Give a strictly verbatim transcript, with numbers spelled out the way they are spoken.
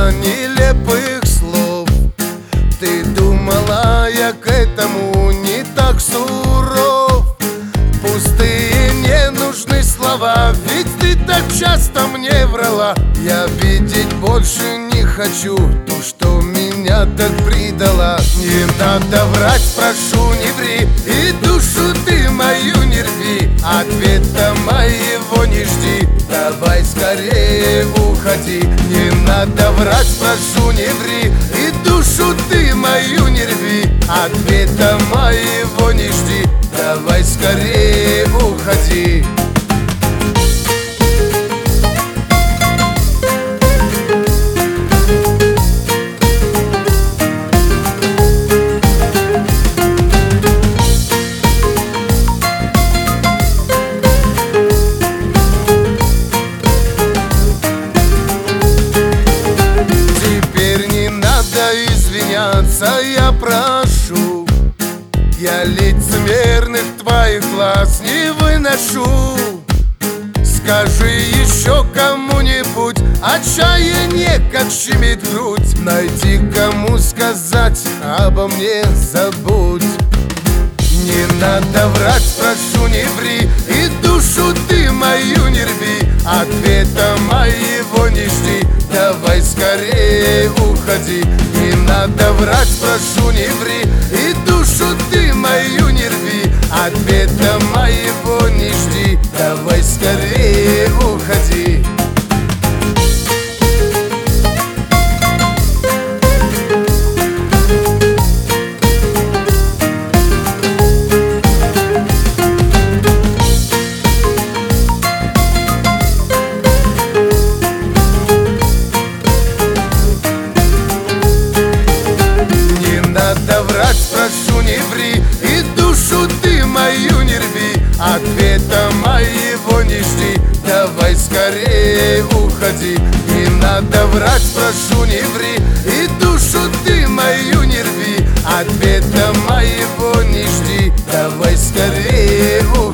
полно нелепых слов. Ты думала, я к этому не так суров. Пустые не нужны слова, ведь ты так часто мне врала. Я видеть больше не хочу ту, что меня так предала. Не надо врать, прошу, не ври, и душу ты мою не рви. Ответа моего не жди, давай скорее уходи. Не надо врать, прошу, не ври, и душу ты мою не рви. Ответа моего не жди, давай скорее уходи. Я прошу, я лицемерных твоих глаз не выношу. Скажи еще кому-нибудь, отчаяние как щемит грудь. Найди кому сказать, обо мне забудь. Не надо врать, прошу, не ври, и душу ты мою не рви. Ответа моего не жди, давай скорее уходи. Не надо врать, прошу, не ври, и душу ты мою не рви. Ответа моего не жди, давай скорее уходи. Прошу, не ври, и душу ты мою не рви. Ответа моего не жди, давай скорее уходи. Не надо врать, прошу, не ври, и душу ты мою не рви. Ответа моего не жди, давай скорее уходи.